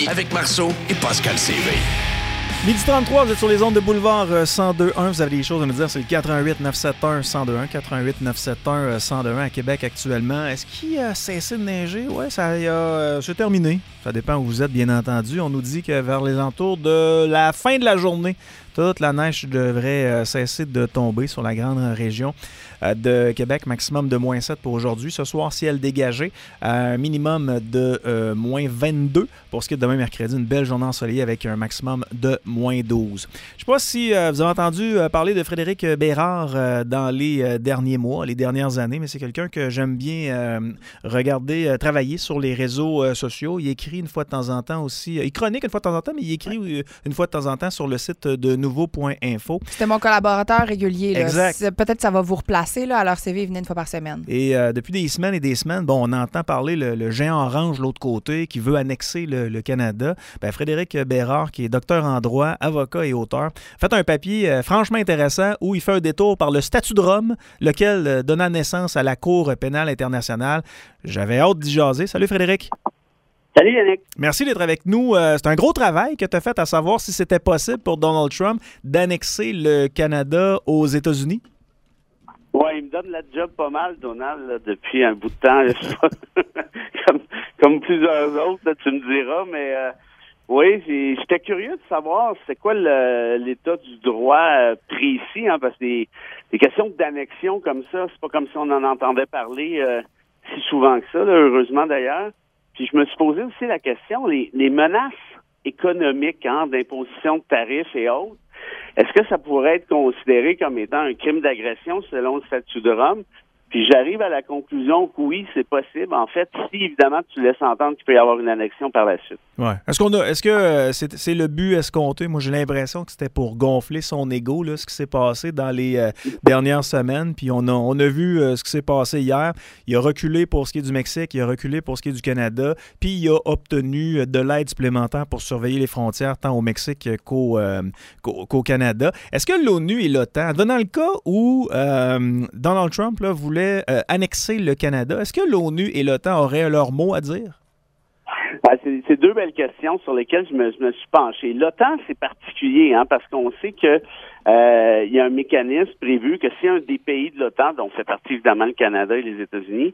avec Marceau et Pascal CV. Midi 33, vous êtes sur les ondes de Boulevard 102.1. Vous avez des choses à nous dire, c'est le 88 971 1021, 88 971 1021 à Québec actuellement. Est-ce qu'il a cessé de neiger? Oui, c'est terminé. Ça dépend où vous êtes, bien entendu. On nous dit que vers les alentours de la fin de la journée, toute la neige devrait cesser de tomber sur la grande région de Québec. Maximum de moins 7 pour aujourd'hui. Ce soir, ciel dégagé, un minimum de moins 22. Pour ce qui est de demain mercredi, une belle journée ensoleillée avec un maximum de moins 12. Je ne sais pas si vous avez entendu parler de Frédéric Bérard dans les derniers mois, les dernières années, mais c'est quelqu'un que j'aime bien regarder travailler sur les réseaux sociaux. Il écrit une fois de temps en temps aussi, il chronique une fois de temps en temps, mais il écrit une fois de temps en temps sur le site de nouveau.info. C'était mon collaborateur régulier. Là. Exact. Peut-être que ça va vous replacer. Là, alors, CV, il venait une fois par semaine. Et depuis des semaines et des semaines, on entend parler le géant orange de l'autre côté qui veut annexer le Canada. Frédéric Bérard, qui est docteur en droit, avocat et auteur, a fait un papier franchement intéressant où il fait un détour par le statut de Rome, lequel donna naissance à la Cour pénale internationale. J'avais hâte d'y jaser. Salut Frédéric. Salut Yannick. Merci d'être avec nous. C'est un gros travail que tu as fait à savoir si c'était possible pour Donald Trump d'annexer le Canada aux États-Unis. Oui, il me donne la job pas mal, Donald, là, depuis un bout de temps. comme plusieurs autres, là, tu me diras, mais oui, j'étais curieux de savoir c'est quoi l'état du droit précis, hein, parce que des questions d'annexion comme ça, c'est pas comme si on en entendait parler si souvent que ça, là, heureusement d'ailleurs. Puis je me suis posé aussi la question, les menaces économiques, d'imposition de tarifs et autres, est-ce que ça pourrait être considéré comme étant un crime d'agression selon le statut de Rome? Puis j'arrive à la conclusion que oui, c'est possible. En fait, si évidemment tu laisses entendre qu'il peut y avoir une annexion par la suite. Ouais. Est-ce que c'est le but escompté? Moi, j'ai l'impression que c'était pour gonfler son ego, là, ce qui s'est passé dans les dernières semaines. Puis on a vu ce qui s'est passé hier. Il a reculé pour ce qui est du Mexique, il a reculé pour ce qui est du Canada, puis il a obtenu de l'aide supplémentaire pour surveiller les frontières tant au Mexique qu'au Canada. Est-ce que l'ONU et l'OTAN, dans le cas où Donald Trump là, voulait annexer le Canada, est-ce que l'ONU et l'OTAN auraient leur mot à dire? C'est deux belles questions sur lesquelles je me suis penché. L'OTAN, c'est particulier, parce qu'on sait que il y a un mécanisme prévu que si un des pays de l'OTAN, dont fait partie évidemment le Canada et les États-Unis,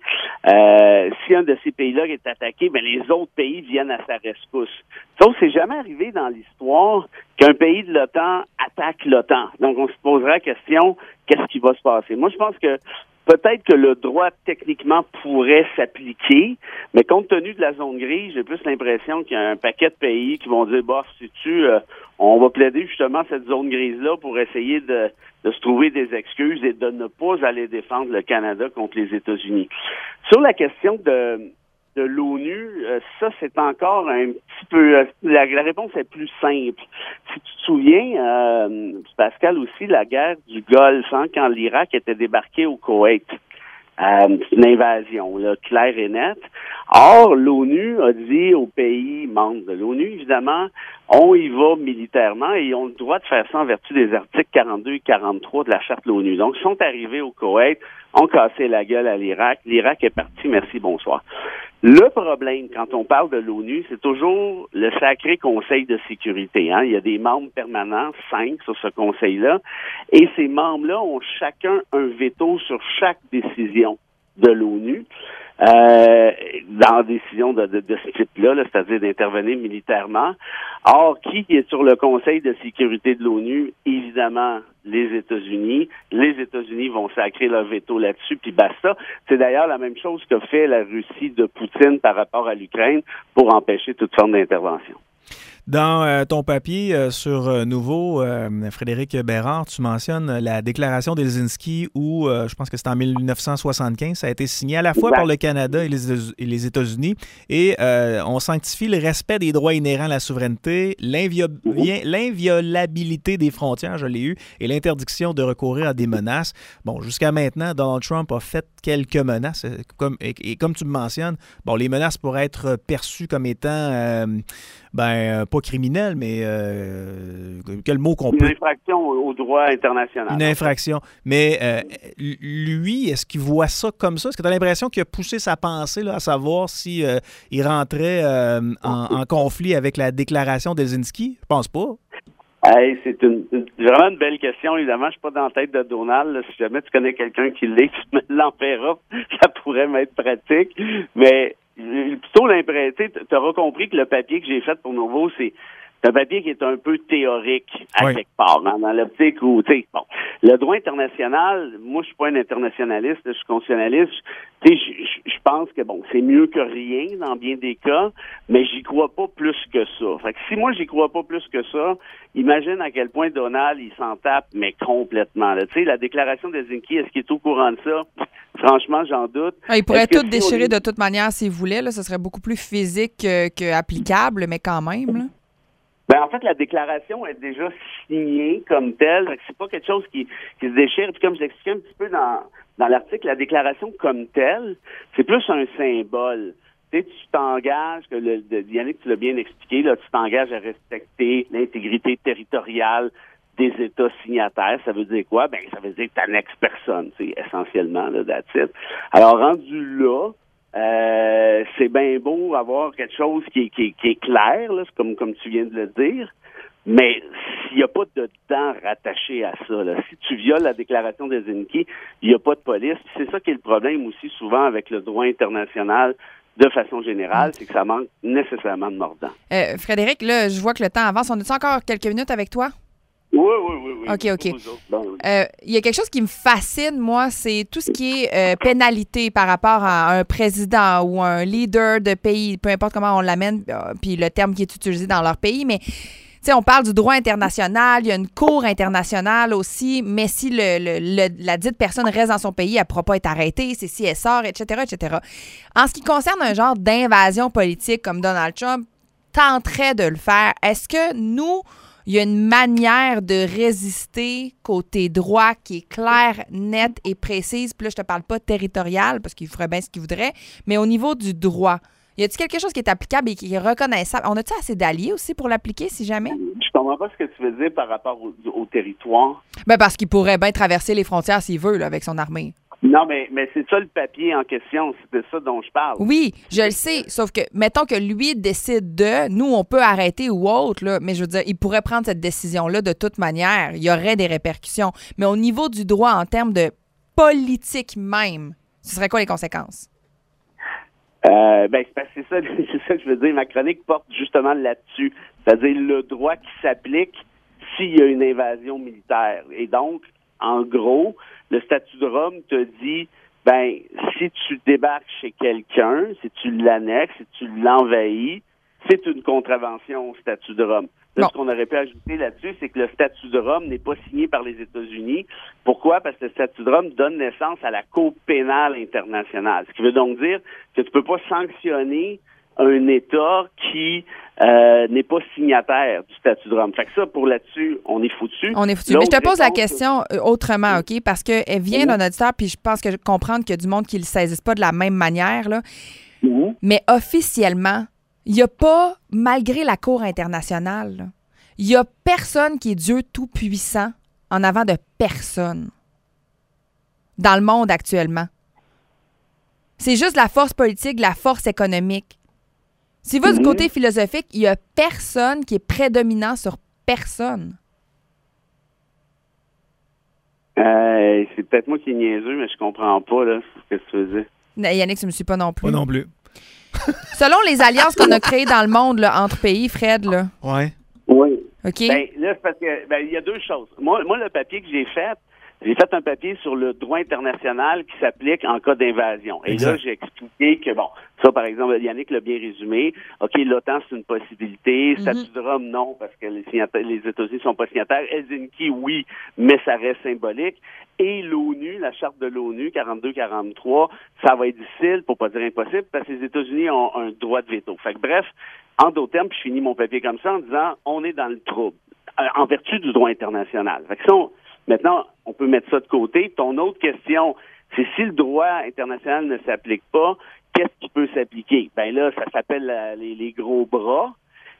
si un de ces pays-là est attaqué, les autres pays viennent à sa rescousse. Sauf que c'est jamais arrivé dans l'histoire qu'un pays de l'OTAN attaque l'OTAN. Donc on se posera la question, qu'est-ce qui va se passer? Moi, je pense que peut-être que le droit, techniquement, pourrait s'appliquer, mais compte tenu de la zone grise, j'ai plus l'impression qu'il y a un paquet de pays qui vont dire, on va plaider justement cette zone grise-là pour essayer de se trouver des excuses et de ne pas aller défendre le Canada contre les États-Unis. Sur la question de l'ONU, ça, c'est encore un petit peu... La réponse est plus simple. Si tu te souviens, Pascal, aussi, la guerre du Golfe, quand l'Irak était débarqué au Koweït. C'est une invasion, là, claire et nette. Or, l'ONU a dit aux pays membres de l'ONU, évidemment, on y va militairement et ils ont le droit de faire ça en vertu des articles 42 et 43 de la Charte de l'ONU. Donc, ils sont arrivés au Koweït, ont cassé la gueule à l'Irak. L'Irak est parti, merci, bonsoir. Le problème, quand on parle de l'ONU, c'est toujours le sacré Conseil de sécurité. Il y a des membres permanents, 5 sur ce conseil-là, et ces membres-là ont chacun un veto sur chaque décision de l'ONU. Dans des décisions de ce type-là, c'est-à-dire d'intervenir militairement. Or, qui est sur le Conseil de sécurité de l'ONU? Évidemment, les États-Unis. Les États-Unis vont sacrer leur veto là-dessus, puis basta. C'est d'ailleurs la même chose que fait la Russie de Poutine par rapport à l'Ukraine pour empêcher toute forme d'intervention. Dans ton papier sur Nouveau, Frédéric Bérard, tu mentionnes la déclaration d'Helsinki où, je pense que c'est en 1975, ça a été signé à la fois par le Canada et les États-Unis et on sanctifie le respect des droits inhérents à la souveraineté, l'inviolabilité des frontières, je l'ai eu, et l'interdiction de recourir à des menaces. Bon, jusqu'à maintenant, Donald Trump a fait quelques menaces, comme tu me mentionnes, les menaces pourraient être perçues comme étant pas criminel, mais quel mot qu'on peut... Une infraction au droit international. Une infraction. Mais lui, est-ce qu'il voit ça comme ça? Est-ce que tu as l'impression qu'il a poussé sa pensée là, à savoir si il rentrait en conflit avec la déclaration d'Helsinki? Je pense pas. Hey, c'est vraiment une belle question. Évidemment, je suis pas dans la tête de Donald. Là. Si jamais tu connais quelqu'un qui l'est, tu me l'enverras. Ça pourrait m'être pratique. Mais plutôt l'impression, tu auras compris que le papier que j'ai fait pour Nouveau, c'est un papier qui est un peu théorique à quelque part, hein, dans l'optique où, tu sais, bon, le droit international, moi, je suis pas un internationaliste, je suis constitutionnaliste. Tu sais, je pense que, bon, c'est mieux que rien dans bien des cas, mais j'y crois pas plus que ça. Fait que si moi, j'y crois pas plus que ça, imagine à quel point Donald, il s'en tape, mais complètement. Tu sais, la déclaration d'Helsinki, est-ce qu'il est au courant de ça? Franchement, j'en doute. Il pourrait tout déchirer de toute manière s'il voulait, là. Ce serait beaucoup plus physique que applicable, mais quand même, là. Ben, en fait, la déclaration est déjà signée comme telle. C'est pas quelque chose qui se déchire. Puis comme je l'expliquais un petit peu dans l'article, la déclaration comme telle, c'est plus un symbole. Tu sais, tu t'engages, Yannick, tu l'as bien expliqué, là, tu t'engages à respecter l'intégrité territoriale des États signataires. Ça veut dire quoi? Ben, ça veut dire que tu n'annexes personne, c'est essentiellement, là, that's it. Alors, rendu là, c'est bien beau avoir quelque chose qui est clair, là, comme tu viens de le dire, mais s'il n'y a pas de dents rattachées à ça, là, si tu violes la déclaration d'Helsinki, il n'y a pas de police. C'est ça qui est le problème aussi souvent avec le droit international de façon générale, c'est que ça manque nécessairement de mordant. Frédéric, là, je vois que le temps avance. On a-tu encore quelques minutes avec toi? Oui. OK. Il y a quelque chose qui me fascine, moi, c'est tout ce qui est pénalité par rapport à un président ou un leader de pays, peu importe comment on l'amène, puis le terme qui est utilisé dans leur pays, mais tu sais, on parle du droit international, il y a une cour internationale aussi, mais si la dite personne reste dans son pays, elle ne pourra pas être arrêtée, c'est si elle sort, etc., etc. En ce qui concerne un genre d'invasion politique comme Donald Trump tenterait de le faire, est-ce que nous... Il y a une manière de résister côté droit qui est claire, nette et précise. Puis là, je te parle pas territorial parce qu'il ferait bien ce qu'il voudrait, mais au niveau du droit. Y a-t-il quelque chose qui est applicable et qui est reconnaissable? On a-tu assez d'alliés aussi pour l'appliquer, si jamais? Je comprends pas ce que tu veux dire par rapport au territoire. Ben parce qu'il pourrait bien traverser les frontières s'il veut, là, avec son armée. Non, mais c'est ça le papier en question. C'est de ça dont je parle. Oui, je le sais. Sauf que, mettons que lui décide nous, on peut arrêter ou autre, là, mais je veux dire, il pourrait prendre cette décision-là de toute manière. Il y aurait des répercussions. Mais au niveau du droit, en termes de politique même, ce serait quoi les conséquences? C'est ça que je veux dire. Ma chronique porte justement là-dessus. C'est-à-dire le droit qui s'applique s'il y a une invasion militaire. Et donc, en gros, le statut de Rome te dit, si tu débarques chez quelqu'un, si tu l'annexes, si tu l'envahis, c'est une contravention au statut de Rome. Là, ce qu'on aurait pu ajouter là-dessus, c'est que le statut de Rome n'est pas signé par les États-Unis. Pourquoi? Parce que le statut de Rome donne naissance à la Cour pénale internationale. Ce qui veut donc dire que tu peux pas sanctionner un État qui n'est pas signataire du statut de Rome. Fait que ça, pour là-dessus, on est foutu. On est foutu. Mais je te pose la question autrement, OK? Parce qu'elle vient d'un auditeur, puis je pense que je comprends qu'il y a du monde qui ne le saisisse pas de la même manière, là. Mais officiellement, il n'y a pas, malgré la Cour internationale, il n'y a personne qui est Dieu tout-puissant en avant de personne dans le monde actuellement. C'est juste la force politique, la force économique. Si va du côté philosophique, il n'y a personne qui est prédominant sur personne. C'est peut-être moi qui est niaiseux, mais je comprends pas là, ce que tu veux dire. Yannick, tu ne me suis pas non plus. Pas non plus. Selon les alliances qu'on a créées dans le monde là, entre pays, Fred, là. Oui. OK. Là, c'est parce que il y a deux choses. Moi, le papier que j'ai fait un papier sur le droit international qui s'applique en cas d'invasion. Et exact. Là, j'ai expliqué que, ça, par exemple, Yannick l'a bien résumé. OK, l'OTAN, c'est une possibilité. Statut de Rome, non, parce que les États-Unis ne sont pas signataires. Helsinki, oui, mais ça reste symbolique. Et l'ONU, la charte de l'ONU, 42-43, ça va être difficile, pour pas dire impossible, parce que les États-Unis ont un droit de veto. Fait que, bref, en d'autres termes, puis je finis mon papier comme ça en disant, on est dans le trouble, en vertu du droit international. Fait que ça, maintenant, on peut mettre ça de côté. Ton autre question, c'est si le droit international ne s'applique pas, qu'est-ce qui peut s'appliquer? Là, ça s'appelle les gros bras.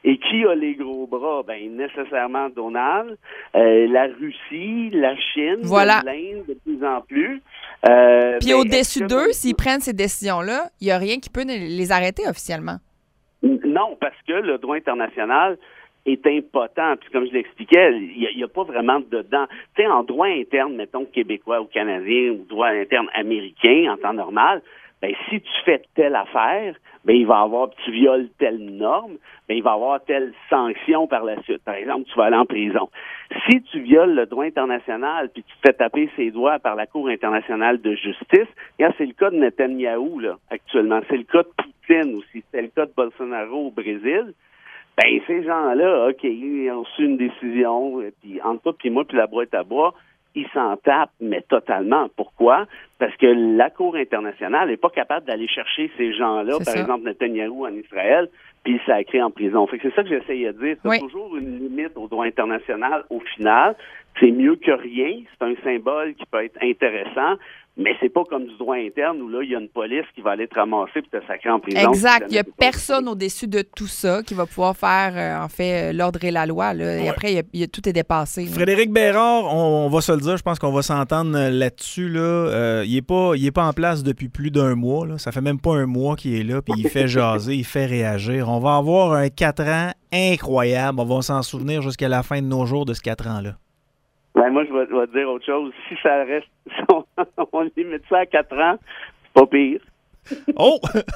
Et qui a les gros bras? Ben, nécessairement Donald, la Russie, la Chine, l'Inde de plus en plus. Puis au-dessus d'eux, s'ils prennent ces décisions-là, il n'y a rien qui peut les arrêter officiellement. Non, parce que le droit international est impotent. Puis comme je l'expliquais, il n'y a pas vraiment dedans. Tu sais, en droit interne, mettons québécois ou canadien, ou droit interne américain en temps normal, ben si tu fais telle affaire, ben il va avoir, tu violes telle norme, ben il va avoir telle sanction par la suite. Par exemple, tu vas aller en prison. Si tu violes le droit international puis tu te fais taper ses doigts par la Cour internationale de justice, regarde, c'est le cas de Netanyahou là actuellement, c'est le cas de Poutine aussi, c'est le cas de Bolsonaro au Brésil. Ben ces gens-là, OK, ils ont reçu une décision, puis entre toi puis moi puis la boîte à bois, ils s'en tapent, mais totalement. Pourquoi? Parce que la Cour internationale n'est pas capable d'aller chercher ces gens-là, par exemple Netanyahou en Israël, puis le sacrer en prison. Fait que c'est ça que j'essayais de dire. C'est toujours une limite au droit international au final. C'est mieux que rien. C'est un symbole qui peut être intéressant, mais c'est pas comme du droit interne où là, il y a une police qui va aller te ramasser et te sacrer en prison. Exact. Il n'y a personne au-dessus de tout ça qui va pouvoir faire, l'ordre et la loi. Là. Et après, tout est dépassé. Frédéric Bérard, on va se le dire, je pense qu'on va s'entendre là-dessus. Là. Il est pas en place depuis plus d'1 mois. Là. Ça fait même pas 1 mois qu'il est là, puis il fait jaser, il fait réagir. On va avoir un 4 ans incroyable. On va s'en souvenir jusqu'à la fin de nos jours de ce 4 ans-là. Ben moi, je vais te dire autre chose. Si ça reste, on limite ça à 4 ans, c'est pas pire. Oh!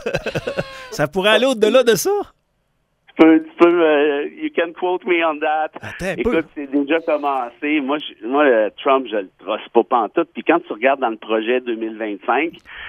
Ça pourrait aller au-delà de ça? Tu peux, you can quote me on that. Écoute, c'est déjà commencé. Moi, Trump, je le trosse pas pantoute. Puis quand tu regardes dans le projet 2025,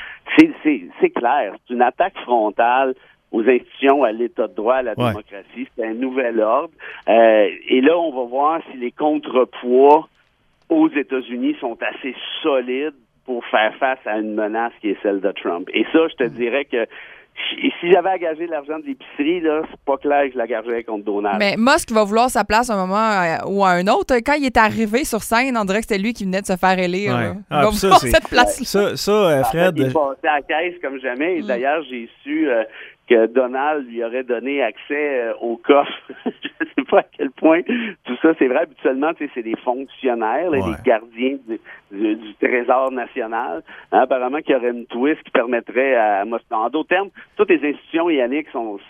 c'est clair. C'est une attaque frontale aux institutions, à l'état de droit, à la démocratie. C'est un nouvel ordre. Et là, on va voir si les contrepoids aux États-Unis sont assez solides pour faire face à une menace qui est celle de Trump. Et ça, je te dirais que si j'avais à gager l'argent de l'épicerie, là, c'est pas clair que je la gagerais contre Donald. Mais Musk va vouloir sa place à un moment ou à un autre. Quand il est arrivé sur scène, on dirait que c'était lui qui venait de se faire élire. Ouais. Il va vouloir cette place-là. Fred... Il est passé à la caisse comme jamais. Et d'ailleurs, j'ai su que Donald lui aurait donné accès au coffre. Je sais pas à quel point tout ça, c'est vrai. Habituellement, c'est des fonctionnaires, là, les gardiens du Trésor national. Hein, apparemment qu'il y aurait une twist qui permettrait à Moscou. En d'autres termes, toutes les institutions, Yannick,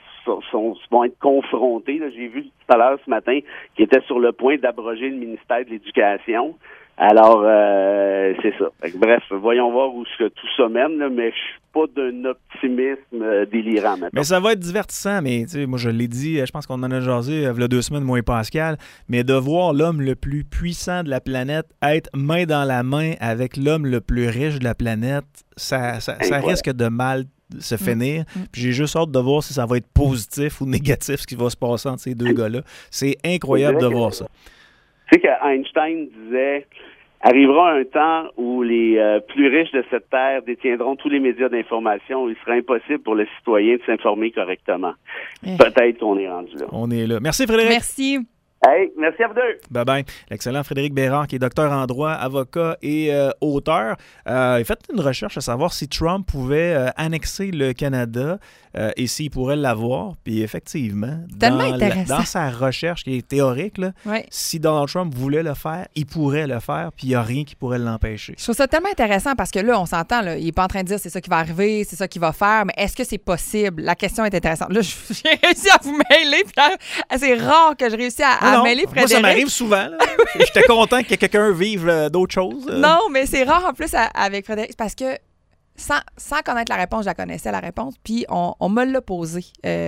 vont être confrontées. Là, j'ai vu tout à l'heure ce matin qu'ils étaient sur le point d'abroger le ministère de l'Éducation. Alors, c'est ça. Bref, voyons voir où tout ça mène, là, mais je suis pas d'un optimisme délirant maintenant. Mais ça va être divertissant, mais tu sais, moi je l'ai dit, je pense qu'on en a jasé il y a 2 semaines, moi et Pascal, mais de voir l'homme le plus puissant de la planète être main dans la main avec l'homme le plus riche de la planète, ça risque de mal se finir. Puis j'ai juste hâte de voir si ça va être positif ou négatif ce qui va se passer entre ces deux gars-là. C'est incroyable de voir ça. Tu sais qu'Einstein disait « Arrivera un temps où les plus riches de cette terre détiendront tous les médias d'information où il sera impossible pour le citoyen de s'informer correctement. » Peut-être qu'on est rendu là. On est là. Merci Frédéric. Merci. Hey, merci à vous deux. Bye-bye. L'excellent Frédéric Bérard, qui est docteur en droit, avocat et auteur. Il a fait une recherche à savoir si Trump pouvait annexer le Canada et s'il pourrait l'avoir. Puis effectivement, dans sa recherche qui est théorique, là, si Donald Trump voulait le faire, il pourrait le faire, puis il n'y a rien qui pourrait l'empêcher. Je trouve ça tellement intéressant parce que là, on s'entend, là, il n'est pas en train de dire c'est ça qui va arriver, c'est ça qu'il va faire, mais est-ce que c'est possible? La question est intéressante. Là, j'ai réussi à vous mêler, puis c'est rare que je réussisse à mêler Frédéric. Moi, ça m'arrive souvent. J'étais content que quelqu'un vive d'autres choses. Non, mais c'est rare en plus avec Frédéric parce que sans connaître la réponse, je la connaissais la réponse, puis on me l'a posée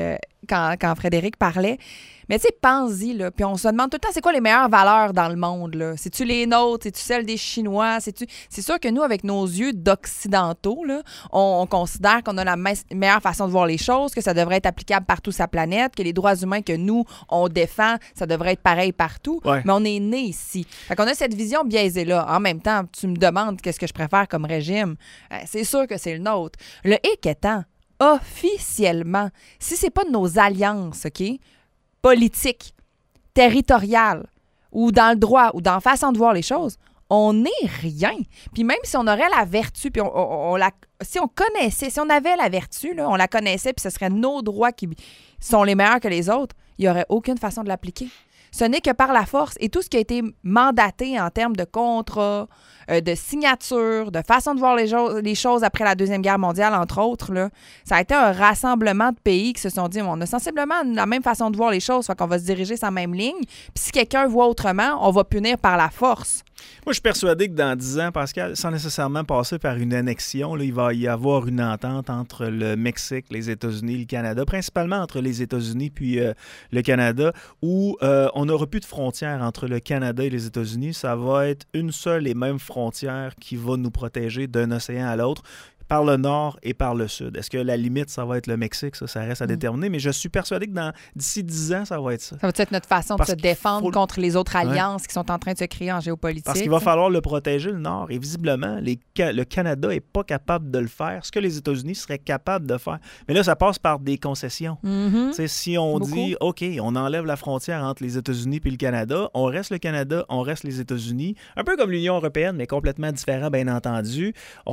quand Frédéric parlait. Mais tu sais, pense-y, là, puis on se demande tout le temps, c'est quoi les meilleures valeurs dans le monde, là? C'est-tu les nôtres? C'est-tu celles des Chinois? C'est sûr que nous, avec nos yeux d'occidentaux, là, on considère qu'on a la meilleure façon de voir les choses, que ça devrait être applicable partout sur la planète, que les droits humains que nous, on défend, ça devrait être pareil partout. Ouais. Mais on est né ici. Fait qu'on a cette vision biaisée-là. En même temps, tu me demandes qu'est-ce que je préfère comme régime. C'est sûr que c'est le nôtre. Le hic étant, officiellement, si c'est pas de nos alliances, OK, politique, territoriale, ou dans le droit, ou dans la façon de voir les choses, on n'est rien. Puis même si on aurait la vertu, puis on si on connaissait, si on avait la vertu, là, on la connaissait, puis ce serait nos droits qui sont les meilleurs que les autres, il n'y aurait aucune façon de l'appliquer. Ce n'est que par la force. Et tout ce qui a été mandaté en termes de contrat, de signature, de façon de voir les choses après la Deuxième Guerre mondiale, entre autres, là, ça a été un rassemblement de pays qui se sont dit, on a sensiblement la même façon de voir les choses, fait qu'on va se diriger sur la même ligne. Puis si quelqu'un voit autrement, on va punir par la force. Moi, je suis persuadé que dans 10 ans, Pascal, sans nécessairement passer par une annexion, là, il va y avoir une entente entre le Mexique, les États-Unis, le Canada, principalement entre les États-Unis puis le Canada, où on n'aura plus de frontières entre le Canada et les États-Unis. Ça va être une seule et même frontière qui va nous protéger d'un océan à l'autre, par le nord et par le sud. Est-ce que la limite, ça va être le Mexique? Ça reste à déterminer, mais je suis persuadé que d'ici 10 ans, ça va être ça. Ça va être notre façon de se défendre contre les autres alliances qui sont en train de se créer en géopolitique. Parce qu'il va falloir le protéger, le nord. Et visiblement, le Canada n'est pas capable de le faire, ce que les États-Unis seraient capables de faire. Mais là, ça passe par des concessions. Si on dit, OK, on enlève la frontière entre les États-Unis et le Canada, on reste le Canada, on reste les États-Unis, un peu comme l'Union européenne, mais complètement différent, bien entendu.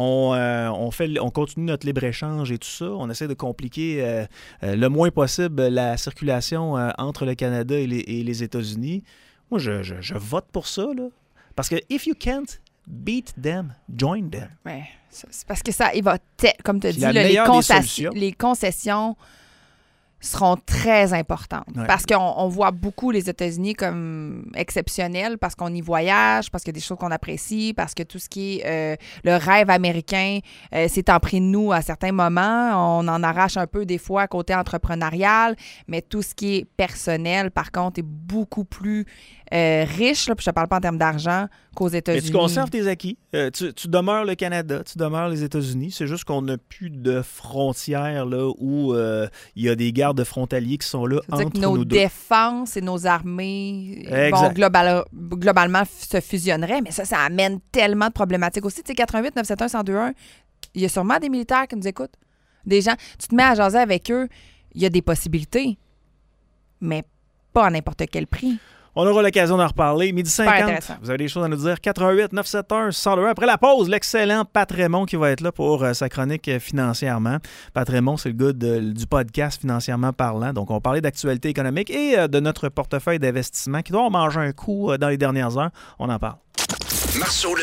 On continue notre libre-échange et tout ça. On essaie de compliquer le moins possible la circulation entre le Canada et les États-Unis. Moi, je vote pour ça, là. Parce que if you can't beat them, join them. Ouais, c'est parce que ça, comme tu as dit, les concessions seront très importantes. Ouais. Parce qu'on voit beaucoup les États-Unis comme exceptionnels, parce qu'on y voyage, parce qu'il y a des choses qu'on apprécie, parce que tout ce qui est le rêve américain s'est empris de nous à certains moments. On en arrache un peu des fois côté entrepreneurial, mais tout ce qui est personnel, par contre, est beaucoup plus riche, là, puis je ne te parle pas en termes d'argent, qu'aux États-Unis. Mais tu conserves tes acquis. Tu demeures le Canada, tu demeures les États-Unis. C'est juste qu'on n'a plus de frontières là, où il y a des gardes frontaliers qui sont là entre nous deux. Nos défenses et nos armées globalement se fusionneraient, mais ça amène tellement de problématiques aussi. Tu sais, 88 971 1021, il y a sûrement des militaires qui nous écoutent. Des gens, tu te mets à jaser avec eux, il y a des possibilités, mais pas à n'importe quel prix. On aura l'occasion d'en reparler. 12h50, vous avez des choses à nous dire. 88 971 1021. Après la pause, l'excellent Pat Raymond qui va être là pour sa chronique Financièrement. Pat Raymond, c'est le gars du podcast Financièrement parlant. Donc, on parlait d'actualité économique et de notre portefeuille d'investissement qui doit en manger un coup dans les dernières heures. On en parle. Marceau